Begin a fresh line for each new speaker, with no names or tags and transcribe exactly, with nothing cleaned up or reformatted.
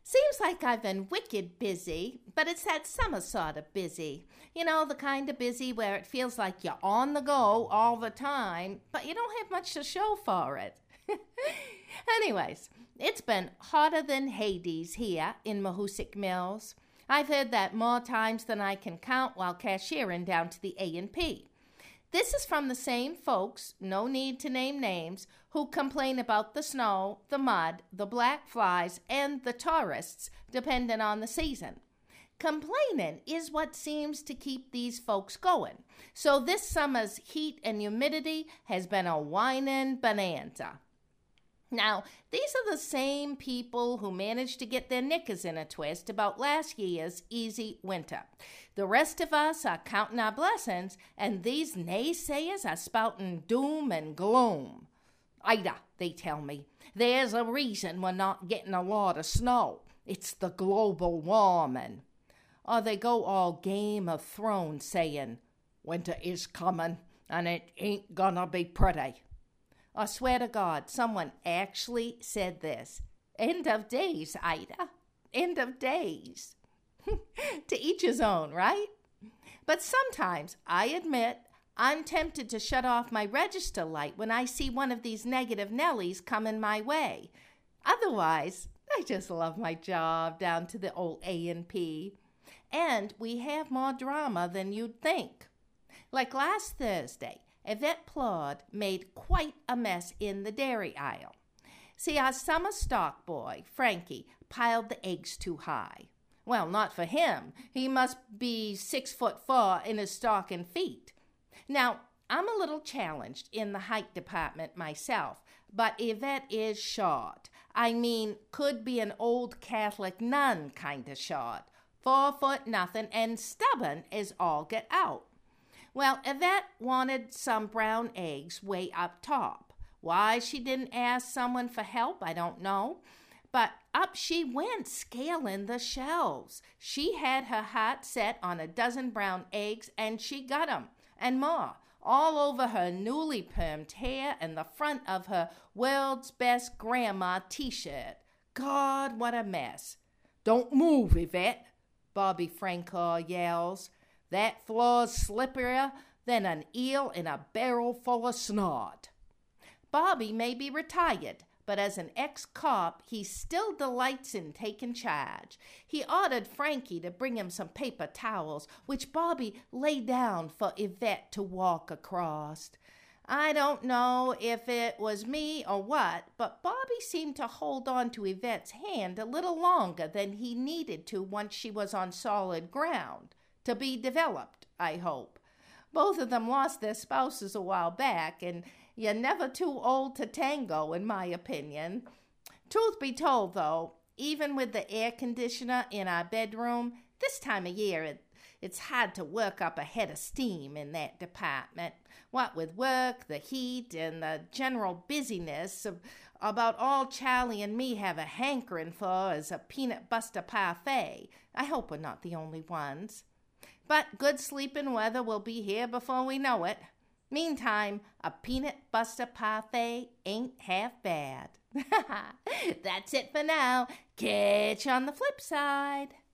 Seems like I've been wicked busy, but it's that summer sort of busy. You know, the kind of busy where it feels like you're on the go all the time, but you don't have much to show for it. Anyways, it's been hotter than Hades here in Mahoosic Mills. I've heard that more times than I can count while cashiering down to the A and P. This is from the same folks, no need to name names, who complain about the snow, the mud, the black flies, and the tourists, depending on the season. Complaining is what seems to keep these folks going. So this summer's heat and humidity has been a whining bonanza. Now, these are the same people who managed to get their knickers in a twist about last year's easy winter. The rest of us are counting our blessings, and these naysayers are spouting doom and gloom. Ida, they tell me, there's a reason we're not getting a lot of snow. It's the global warming. Or they go all Game of Thrones saying, winter is coming, and it ain't gonna be pretty. I swear to God, someone actually said this. End of days, Ida. End of days. To each his own, right? But sometimes, I admit, I'm tempted to shut off my register light when I see one of these negative Nellies coming my way. Otherwise, I just love my job down to the old A and P. And we have more drama than you'd think. Like last Thursday, Yvette Plod made quite a mess in the dairy aisle. See, our summer stock boy, Frankie, piled the eggs too high. Well, not for him. He must be six foot four in his stocking feet. Now, I'm a little challenged in the height department myself, but Yvette is short. I mean, could be an old Catholic nun kind of short. Four foot nothing and stubborn as all get out. Well, Yvette wanted some brown eggs way up top. Why she didn't ask someone for help, I don't know. But up she went, scaling the shelves. She had her heart set on a dozen brown eggs, and she got 'em, and more, all over her newly permed hair and the front of her World's Best Grandma t-shirt. God, what a mess. Don't move, Yvette, Bobby Francoeur yells. That floor's slipperier than an eel in a barrel full of snot. Bobby may be retired, but as an ex-cop, he still delights in taking charge. He ordered Frankie to bring him some paper towels, which Bobby laid down for Yvette to walk across. I don't know if it was me or what, but Bobby seemed to hold on to Yvette's hand a little longer than he needed to once she was on solid ground. To be developed, I hope. Both of them lost their spouses a while back, and you're never too old to tango, in my opinion. Truth be told, though, even with the air conditioner in our bedroom, this time of year it, it's hard to work up a head of steam in that department. What with work, the heat, and the general busyness, of, about all Charlie and me have a hankering for is a peanut butter parfait. I hope we're not the only ones. But good sleeping weather will be here before we know it. Meantime, a peanut butter parfait ain't half bad. That's it for now. Catch you on the flip side.